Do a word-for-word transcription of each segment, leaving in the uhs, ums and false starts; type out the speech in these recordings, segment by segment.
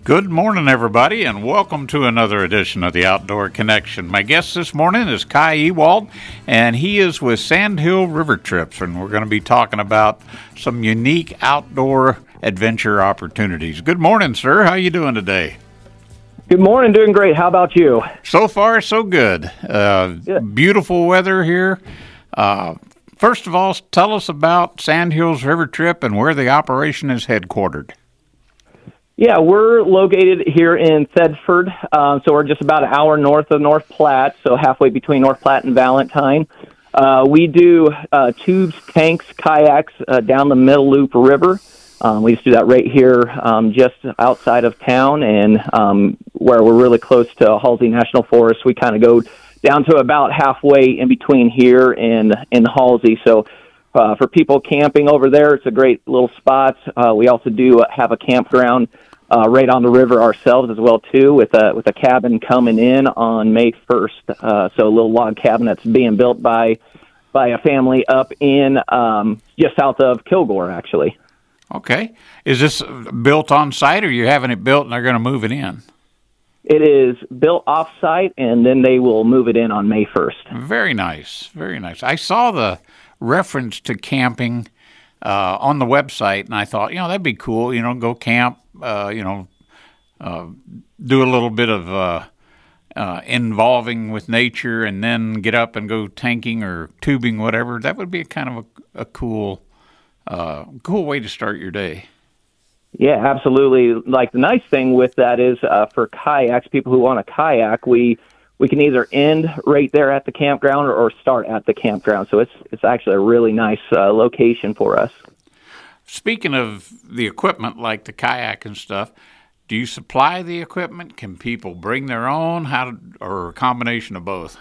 Good morning, everybody, and welcome to another edition of the Outdoor Connection. My guest this morning is Kai Ewald, and he is with Sandhill River Trips, and we're going to be talking about some unique outdoor adventure opportunities. Good morning, sir. How you doing today? Good morning. Doing great. How about you? So far, so good. Uh, yeah. Beautiful weather here. Uh, first of all, tell us about Sandhills River Trip and where the operation is headquartered. Yeah, we're located here in Thedford, uh, so we're just about an hour north of North Platte, so halfway between North Platte and Valentine. Uh, we do uh, tubes, tanks, kayaks uh, down the Middle Loop River. Um, we just do that right here um, just outside of town, and um, where we're really close to Halsey National Forest, we kind of go down to about halfway in between here and, and Halsey, so Uh, for people camping over there, it's a great little spot. Uh, we also do have a campground uh, right on the river ourselves as well too, with a with a cabin coming in on May first. Uh, so a little log cabin that's being built by by a family up in um, just south of Kilgore, actually. Okay, is this built on site, or you're having it built and they're going to move it in? It is built off site, and then they will move it in on May first. Very nice, very nice. I saw the reference to camping uh, on the website, and I thought, you know, that'd be cool, you know, go camp, uh, you know, uh, do a little bit of uh, uh, involving with nature, and then get up and go tanking or tubing, whatever. That would be a kind of a, a cool, uh, cool way to start your day. Yeah, absolutely. Like, the nice thing with that is uh, for kayaks, people who want a kayak, we we can either end right there at the campground or, or start at the campground. So it's it's actually a really nice uh, location for us. Speaking of the equipment, like the kayak and stuff, do you supply the equipment? Can people bring their own? How to, or a combination of both?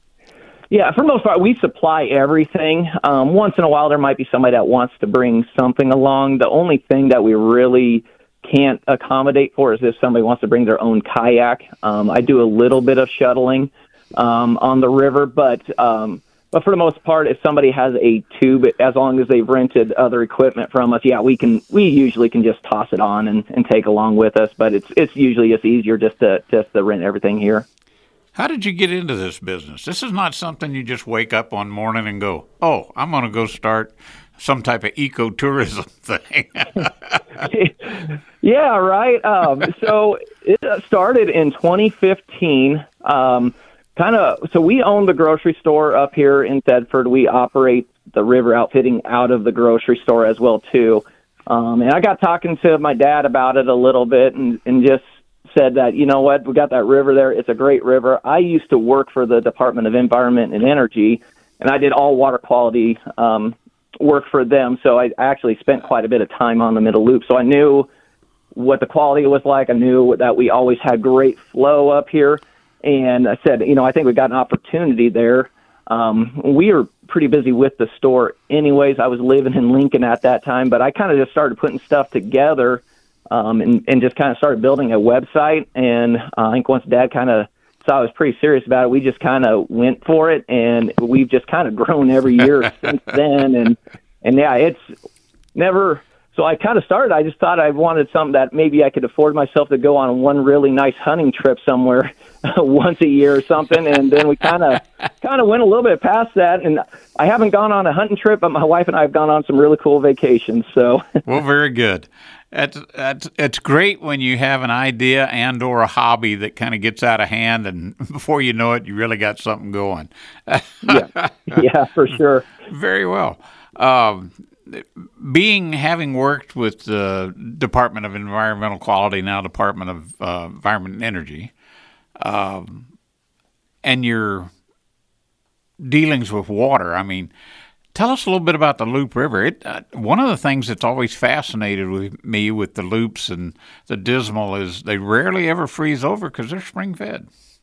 Yeah, for the most part, we supply everything. Um, once in a while, there might be somebody that wants to bring something along. The only thing that we really can't accommodate for is if somebody wants to bring their own kayak. Um, I do a little bit of shuttling um, on the river, but um, but for the most part, if somebody has a tube, as long as they've rented other equipment from us, yeah, we can. We usually can just toss it on and, and take along with us. But it's it's usually just easier just to just to rent everything here. How did you get into this business? This is not something you just wake up one morning and go, oh, I'm going to go start some type of ecotourism thing. Yeah, right. Um, so it started in twenty fifteen. Um, kind of. So we own the grocery store up here in Thedford. We operate the river outfitting out of the grocery store as well too. Um, and I got talking to my dad about it a little bit, and, and just said that, you know what, we got that river there. It's a great river. I used to work for the Department of Environment and Energy, and I did all water quality um, work for them. So I actually spent quite a bit of time on the Middle Loop. So I knew what the quality was like. I knew that we always had great flow up here. And I said, you know, I think we got an opportunity there. Um, we were pretty busy with the store anyways. I was living in Lincoln at that time, but I kind of just started putting stuff together Um, and, and just kind of started building a website. And uh, I think once Dad kind of saw I was pretty serious about it, we just kind of went for it, and we've just kind of grown every year since then. And, and yeah, it's never, so I kind of started, I just thought I wanted something that maybe I could afford myself to go on one really nice hunting trip somewhere once a year or something. And then we kind of, kind of went a little bit past that. And I haven't gone on a hunting trip, but my wife and I have gone on some really cool vacations. So, well, very good. It's, it's, it's great when you have an idea and or a hobby that kind of gets out of hand, and before you know it, you really got something going. yeah, yeah, for sure. Very well. Um, being, having worked with the Department of Environmental Quality, now Department of uh, Environment and Energy, um, and your dealings with water, I mean, tell us a little bit about the Loop River. It, uh, one of the things that's always fascinated with me with the loops and the Dismal is they rarely ever freeze over because they're spring-fed.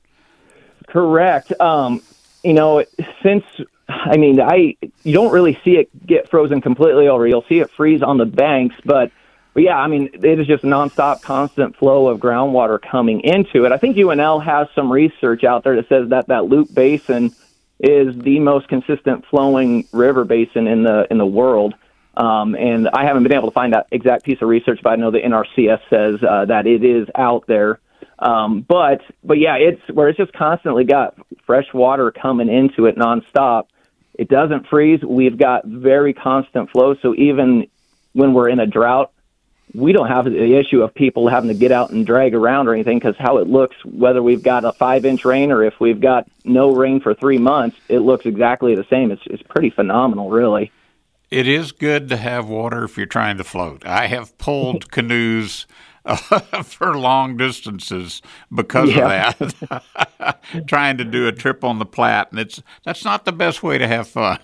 Correct. Um, you know, since, I mean, I you don't really see it get frozen completely over. You'll see it freeze on the banks, but, but yeah, I mean, it is just nonstop, constant flow of groundwater coming into it. I think U N L has some research out there that says that that Loop Basin is the most consistent flowing river basin in the in the world. Um, and I haven't been able to find that exact piece of research, but I know the N R C S says uh, that it is out there. Um, but but yeah, it's where it's just constantly got fresh water coming into it nonstop. It doesn't freeze. We've got very constant flow. So even when we're in a drought, we don't have the issue of people having to get out and drag around or anything, because how it looks, whether we've got a five-inch rain or if we've got no rain for three months, it looks exactly the same. It's, it's pretty phenomenal, really. It is good to have water if you're trying to float. I have pulled canoes uh, for long distances because yeah. of that, trying to do a trip on the Platte, and it's that's not the best way to have fun.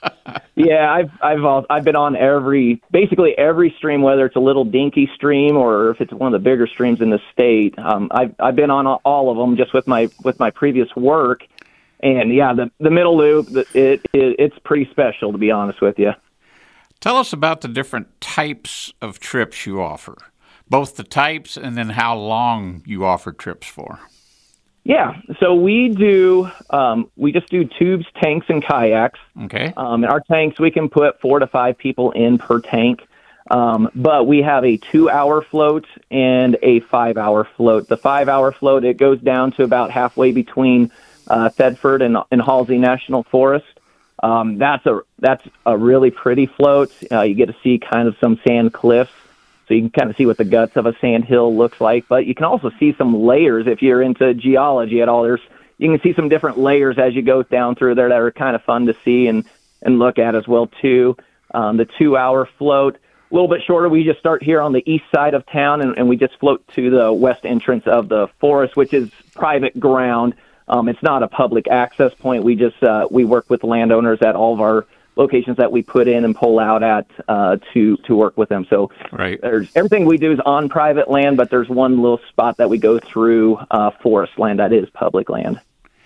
yeah, I've I've all, I've been on every basically every stream, whether it's a little dinky stream or if it's one of the bigger streams in the state. Um, I've I've been on all of them just with my with my previous work, and yeah, the the middle loop, it, it it's pretty special, to be honest with you. Tell us about the different types of trips you offer, both the types and then how long you offer trips for. Yeah, so we do, um, we just do tubes, tanks, and kayaks. Okay. Um, in our tanks, we can put four to five people in per tank, um, but we have a two-hour float and a five-hour float. The five-hour float, it goes down to about halfway between uh, Thedford and, and Halsey National Forest. Um, that's a that's a really pretty float. Uh, you get to see kind of some sand cliffs, so you can kind of see what the guts of a sand hill looks like. But you can also see some layers if you're into geology at all. There's you can see some different layers as you go down through there that are kind of fun to see and, and look at as well too. Um, the two-hour float, a little bit shorter. We just start here on the east side of town, and, and we just float to the west entrance of the forest, which is private ground. Um, it's not a public access point. We just uh, we work with landowners at all of our locations that we put in and pull out at uh, to to work with them. So right. there's everything we do is on private land, but there's one little spot that we go through uh, forest land that is public land.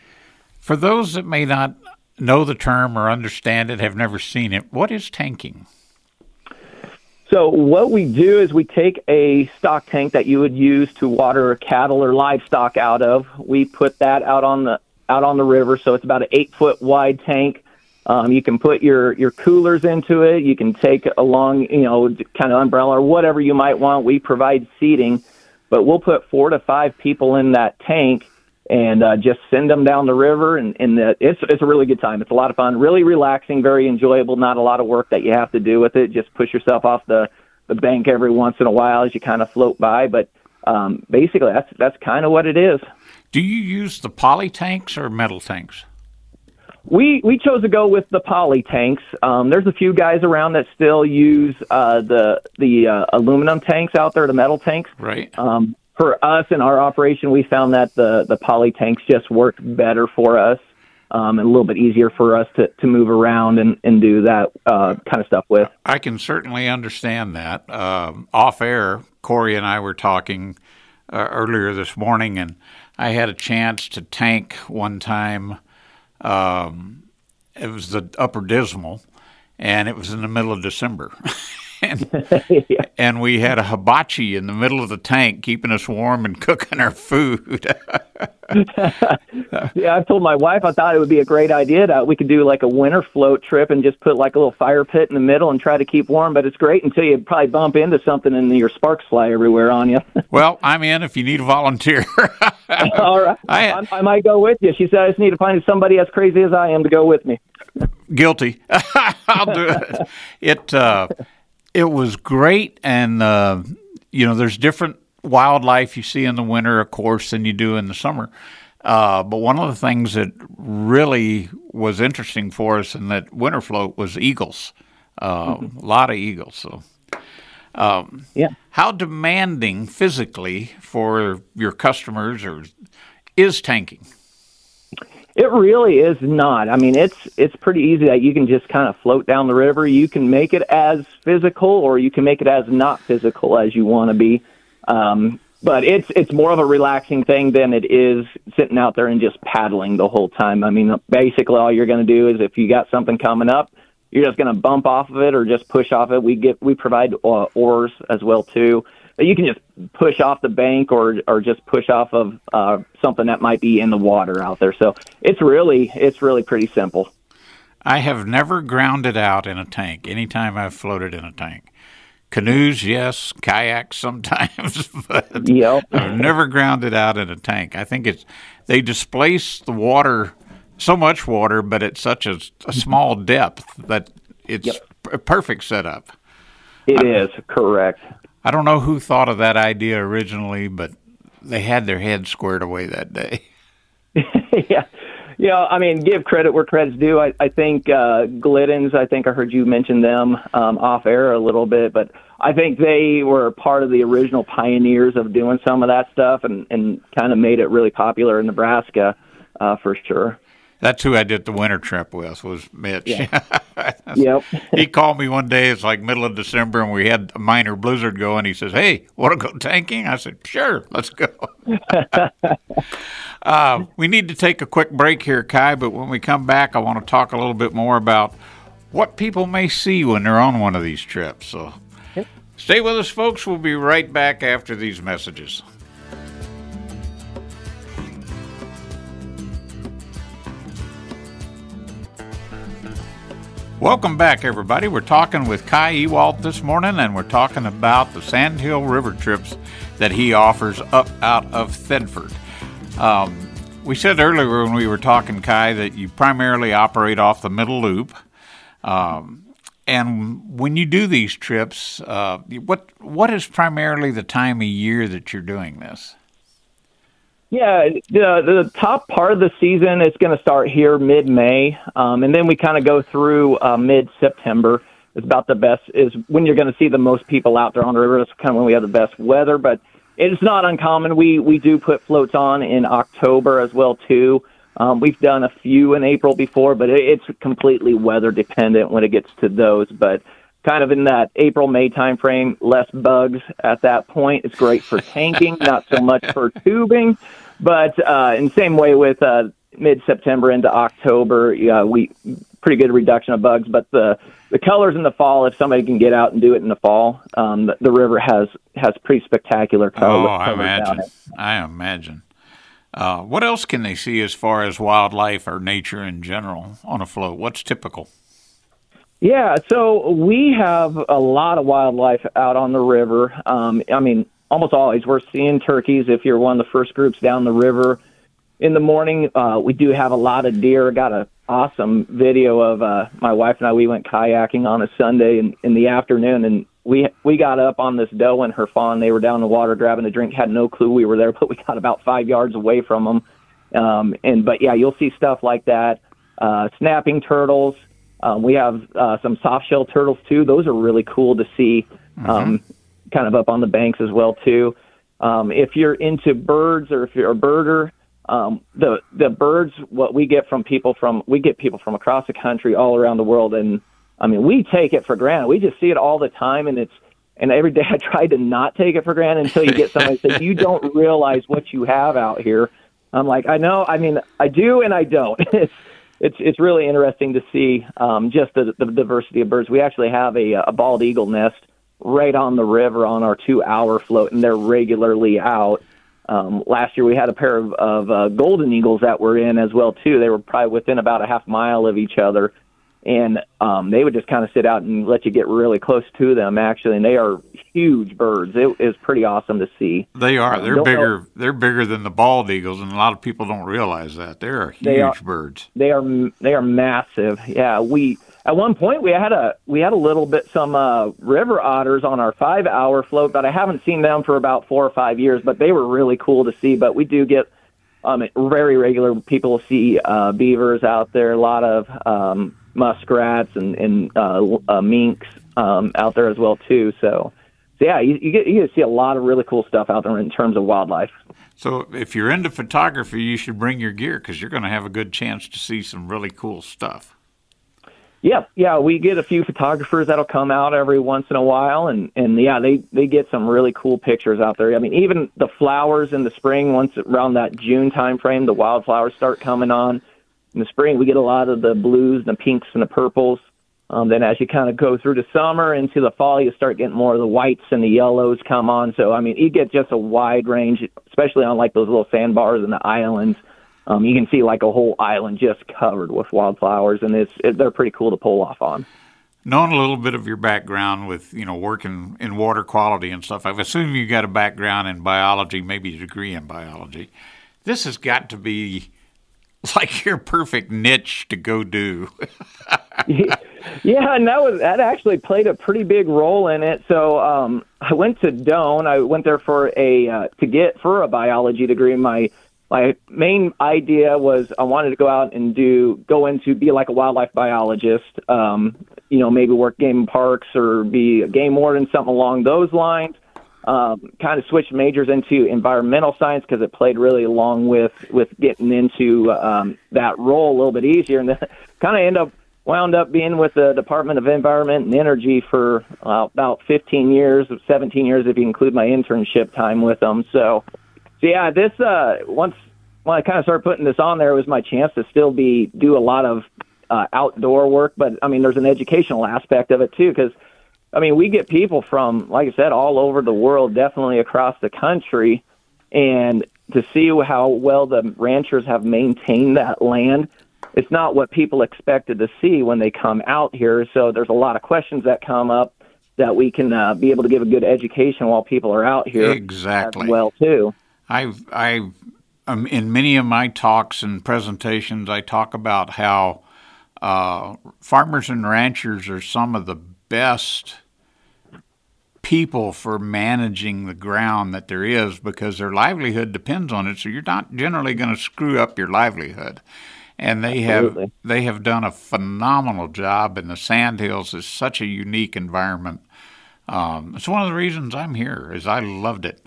For those that may not know the term or understand it, have never seen it, what is tanking? So what we do is we take a stock tank that you would use to water cattle or livestock out of. We put that out on the out on the river, so it's about an eight foot wide tank. Um, you can put your, your coolers into it. You can take along, you know, kind of umbrella or whatever you might want. We provide seating, but we'll put four to five people in that tank and uh, just send them down the river. And, and the, it's it's a really good time. It's a lot of fun, really relaxing, very enjoyable. Not a lot of work that you have to do with it. Just push yourself off the, the bank every once in a while as you kind of float by. But um, basically, that's that's kind of what it is. Do you use the poly tanks or metal tanks? We we chose to go with the poly tanks. Um, there's a few guys around that still use uh, the the uh, aluminum tanks out there, the metal tanks. Right. Um, for us in our operation, we found that the, the poly tanks just work better for us um, and a little bit easier for us to, to move around and, and do that uh, kind of stuff with. I can certainly understand that. Um, off air, Corey and I were talking uh, earlier this morning, and I had a chance to tank one time. Um, it was the Upper Dismal, and it was in the middle of December. and, yeah. and we had a hibachi in the middle of the tank keeping us warm and cooking our food. Yeah, I've told my wife I thought it would be a great idea that we could do like a winter float trip and just put like a little fire pit in the middle and try to keep warm, but it's great until you probably bump into something and your sparks fly everywhere on you. Well, I'm in if you need a volunteer. All right. I, I, I might go with you. She said I just need to find somebody as crazy as I am to go with me. Guilty. I'll do it. It, uh, it was great, and, uh, you know, there's different wildlife you see in the winter, of course, than you do in the summer. Uh, but one of the things that really was interesting for us in that winter float was eagles. Uh, mm-hmm. A lot of eagles. So, um, yeah. How demanding physically for your customers or is tanking? It really is not. I mean, it's it's pretty easy that you can just kind of float down the river. You can make it as physical, or you can make it as not physical as you want to be. Um, but it's it's more of a relaxing thing than it is sitting out there and just paddling the whole time. I mean, basically all you're going to do is if you got something coming up, you're just going to bump off of it or just push off it. We get we provide uh, oars as well too. But you can just push off the bank or or just push off of uh, something that might be in the water out there. So it's really it's really pretty simple. I have never grounded out in a tank anytime I've floated in a tank. Canoes, yes. Kayaks sometimes, but Yep. I've never grounded out in a tank. I think it's they displace the water, so much water, but at such a, a small depth that it's Yep. a perfect setup. It I, is, correct. I don't know who thought of that idea originally, but they had their head squared away that day. Yeah. You know, I mean, give credit where credit's due. I, I think uh, Glidden's, I think I heard you mention them um, off air a little bit, but I think they were part of the original pioneers of doing some of that stuff and, and kind of made it really popular in Nebraska uh, for sure. That's who I did the winter trip with, was Mitch. Yeah. Yep. He called me one day, it's like middle of December, and we had a minor blizzard going. He says, hey, want to go tanking? I said, sure, let's go. uh, we need to take a quick break here, Kai, but when we come back, I want to talk a little bit more about what people may see when they're on one of these trips. So yep. Stay with us, folks. We'll be right back after these messages. Welcome back, everybody. We're talking with Kai Ewalt this morning, and we're talking about the Sandhill River trips that he offers up out of Thedford. Um, we said earlier when we were talking, Kai, that you primarily operate off the Middle Loop. Um, and when you do these trips, uh, what what is primarily the time of year that you're doing this? Yeah, the, the top part of the season is going to start here mid-May, um, and then we kind of go through uh, mid-September. It's about the best, is when you're going to see the most people out there on the river. That's kind of when we have the best weather, but it's not uncommon. We we do put floats on in October as well, too. Um, we've done a few in April before, but it, it's completely weather-dependent when it gets to those, but kind of in that April-May time frame, less bugs at that point. It's great for tanking, not so much for tubing. But uh, in the same way with uh, mid-September into October, yeah, we pretty good reduction of bugs. But the the colors in the fall, if somebody can get out and do it in the fall, um, the, the river has has pretty spectacular color, oh, I colors imagine. down it. I imagine. Uh, what else can they see as far as wildlife or nature in general on a float? What's typical? Yeah, so we have a lot of wildlife out on the river. Um, I mean, almost always we're seeing turkeys if you're one of the first groups down the river. In the morning, uh, we do have a lot of deer. Got an awesome video of uh, my wife and I. We went kayaking on a Sunday in, in the afternoon, and we we got up on this doe and her fawn. They were down in the water grabbing a drink. Had no clue we were there, but we got about five yards away from them. Um, and but yeah, you'll see stuff like that. Uh, snapping turtles. Um, we have uh, some soft-shell turtles, too. Those are really cool to see, um, mm-hmm. kind of up on the banks as well, too. Um, if you're into birds or if you're a birder, um, the the birds, what we get from people from, we get people from across the country, all around the world, and, I mean, we take it for granted. We just see it all the time, and it's, and every day I try to not take it for granted until you get somebody that says, you don't realize what you have out here. I'm like, I know, I mean, I do and I don't. It's, It's it's really interesting to see um, just the, the diversity of birds. We actually have a, a bald eagle nest right on the river on our two-hour float, and they're regularly out. Um, last year we had a pair of, of uh, golden eagles that were in as well, too. They were probably within about a half mile of each other, and um, they would just kind of sit out and let you get really close to them, actually, and they are huge birds. It is pretty awesome to see. They are. They're Don't bigger. know. They're bigger than the bald eagles, and a lot of people don't realize that. They are huge They are, birds. They are they are massive. Yeah, we at one point we had a we had a little bit some uh, river otters on our five hour float, but I haven't seen them for about four or five years. But they were really cool to see. But we do get um, very regular people see uh, beavers out there. A lot of um, muskrats and and uh, uh, minks um, out there as well too. So. So yeah, you, you get you get to see a lot of really cool stuff out there in terms of wildlife. So if you're into photography, you should bring your gear because you're going to have a good chance to see some really cool stuff. Yeah, yeah, we get a few photographers that'll come out every once in a while, and, and yeah, they, they get some really cool pictures out there. I mean, even the flowers in the spring, once around that June time frame, the wildflowers start coming on. In the spring, we get a lot of the blues, the pinks, and the purples. Um, then as you kind of go through the summer into the fall, you start getting more of the whites and the yellows come on. So, I mean, you get just a wide range, especially on like those little sandbars and the islands. Um, you can see like a whole island just covered with wildflowers, and it's it, they're pretty cool to pull off on. Knowing a little bit of your background with, you know, working in water quality and stuff, I've assumed you got a background in biology, maybe a degree in biology. This has got to be like your perfect niche to go do. Yeah, and that was that actually played a pretty big role in it. So um, I went to Doane. I went there for a uh, to get for a biology degree. My my main idea was I wanted to go out and do go into be like a wildlife biologist. Um, you know, maybe work game parks or be a game warden, something along those lines. Um, kind of switched majors into environmental science because it played really along with with getting into um, that role a little bit easier, and then kind of end up. Wound up being with the Department of Environment and Energy for uh, about fifteen years, seventeen years if you include my internship time with them. So, so yeah, this uh, once when I kind of started putting this on there, it was my chance to still be do a lot of uh, outdoor work. But I mean, there's an educational aspect of it too, because I mean, we get people from, like I said, all over the world, definitely across the country, and to see how well the ranchers have maintained that land. It's not what people expected to see when they come out here. So there's a lot of questions that come up that we can uh, be able to give a good education while people are out here. Exactly. As well, too. I've, I've, um, in many of my talks and presentations, I talk about how uh, farmers and ranchers are some of the best people for managing the ground that there is because their livelihood depends on it. So you're not generally going to screw up your livelihood. And they Absolutely. have they have done a phenomenal job, and the Sandhills is such a unique environment. Um, it's one of the reasons I'm here, is I loved it.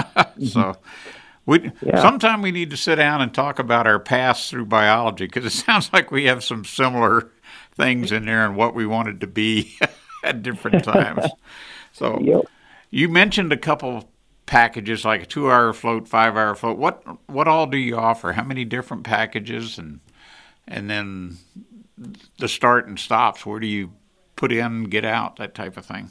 So we yeah. sometime we need to sit down and talk about our paths through biology, because it sounds like we have some similar things in there and what we wanted to be at different times. So yep. You mentioned a couple packages, like a two-hour float, five-hour float. What what all do you offer? How many different packages, and and then the start and stops? Where do you put in, get out, that type of thing?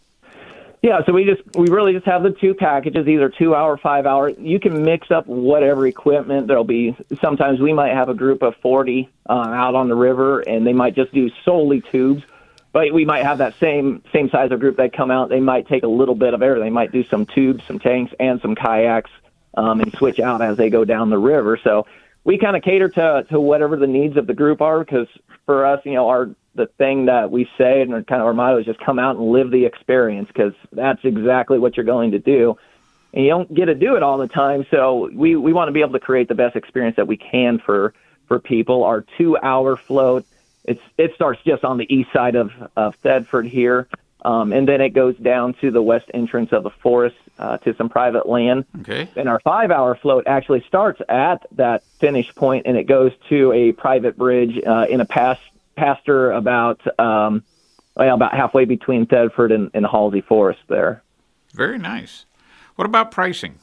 Yeah, so we just we really just have the two packages, either two-hour, five-hour. You can mix up whatever equipment. There'll be sometimes we might have a group of forty uh, out on the river, and they might just do solely tubes. But we might have that same same size of group that come out. They might take a little bit of everything. They might do some tubes, some tanks, and some kayaks, um, and switch out as they go down the river. So we kind of cater to to whatever the needs of the group are, because for us, you know, our the thing that we say and kind of our motto is just come out and live the experience, because that's exactly what you're going to do. And you don't get to do it all the time. So we, we want to be able to create the best experience that we can for, for people. Our two-hour float, It's it starts just on the east side of, of Thedford here, um, and then it goes down to the west entrance of the forest uh, to some private land. Okay. And our five-hour float actually starts at that finish point, and it goes to a private bridge uh, in a past, pasture about um, well, about halfway between Thedford and, and Halsey Forest there. Very nice. What about pricing?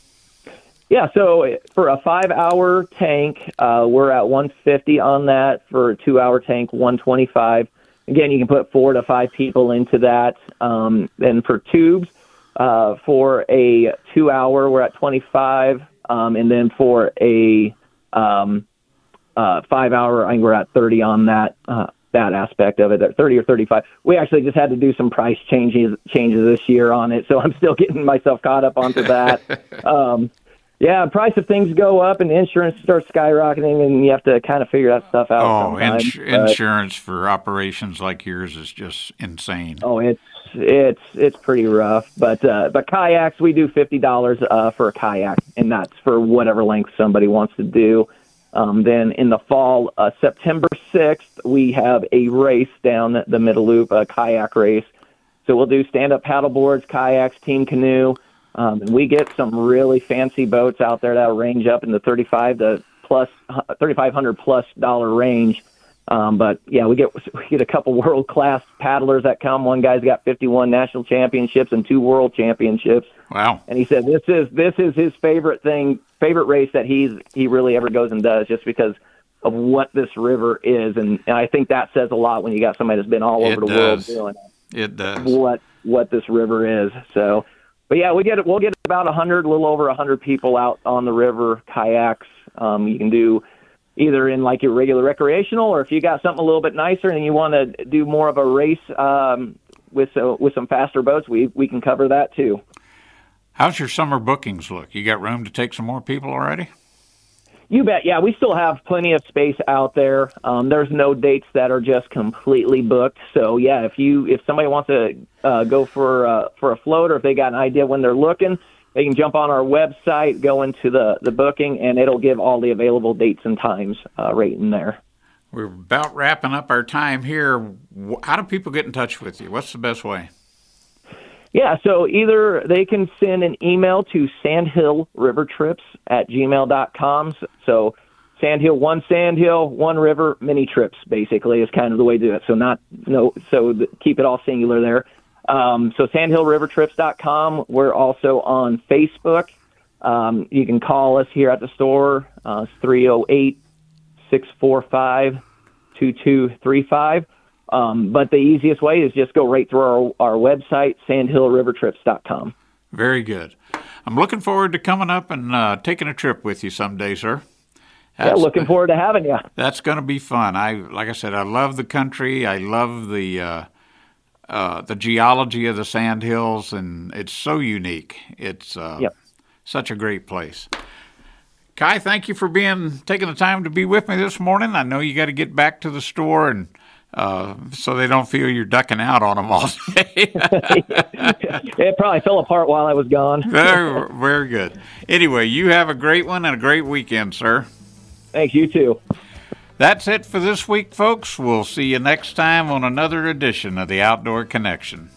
Yeah, so for a five-hour tank, uh, we're at one hundred fifty dollars on that. For a two-hour tank, one hundred twenty-five dollars. Again, you can put four to five people into that. Um, and for tubes, uh, for a two-hour, we're at twenty-five dollars. Um, and then for a um, uh, five-hour, I think we're at thirty dollars on that uh, that aspect of it, at thirty or thirty-five. We actually just had to do some price changes changes this year on it, so I'm still getting myself caught up onto that. um, Yeah, price of things go up and insurance starts skyrocketing, and you have to kind of figure that stuff out. Oh, ins- insurance for operations like yours is just insane. Oh, it's it's it's pretty rough. But uh, but kayaks, we do fifty dollars uh, for a kayak, and that's for whatever length somebody wants to do. Um, then in the fall, uh, September sixth, we have a race down the Middle Loop, a kayak race. So we'll do stand-up paddleboards, kayaks, team canoe. Um, and we get some really fancy boats out there that range up in the thirty-five to plus thirty-five hundred plus dollar range. Um, but yeah, we get we get a couple world class paddlers that come. One guy's got fifty-one national championships and two world championships. Wow! And he said this is this is his favorite thing, favorite race that he's he really ever goes and does, just because of what this river is. And, and I think that says a lot when you got somebody that's been all over it the does. world doing it. Does what what this river is. So. But yeah, we get we'll get about a hundred, a little over a hundred people out on the river, kayaks, Um, you can do either in like your regular recreational, or if you got something a little bit nicer and you want to do more of a race um, with uh, with some faster boats, we we can cover that too. How's your summer bookings look? You got room to take some more people already? You bet. Yeah, we still have plenty of space out there. Um, there's no dates that are just completely booked. So yeah, if you if somebody wants to uh, go for uh, for a float, or if they got an idea when they're looking, they can jump on our website, go into the, the booking, and it'll give all the available dates and times uh, right in there. We're about wrapping up our time here. How do people get in touch with you? What's the best way? Yeah, so either they can send an email to sandhillrivertrips at gmail dot com. So Sandhill, one Sandhill, one river, many trips, basically, is kind of the way to do it. So not no, so the, keep it all singular there. Um, so sandhillrivertrips dot com. We're also on Facebook. Um, you can call us here at the store. Uh, it's three oh eight, six four five, two two three five. Um, but the easiest way is just go right through our, our website, sandhillrivertrips dot com. Very good. I'm looking forward to coming up and uh, taking a trip with you someday, sir. That's, yeah, looking forward to having you. That's going to be fun. I, like I said, I love the country. I love the uh, uh, the geology of the Sandhills, and it's so unique. It's uh, yep. such a great place. Kai, thank you for being taking the time to be with me this morning. I know you got to get back to the store and. Uh, so they don't feel you're ducking out on them all day. It probably fell apart while I was gone. very, very good. Anyway, you have a great one and a great weekend, sir. Thanks, you too. That's it for this week, folks. We'll see you next time on another edition of the Outdoor Connection.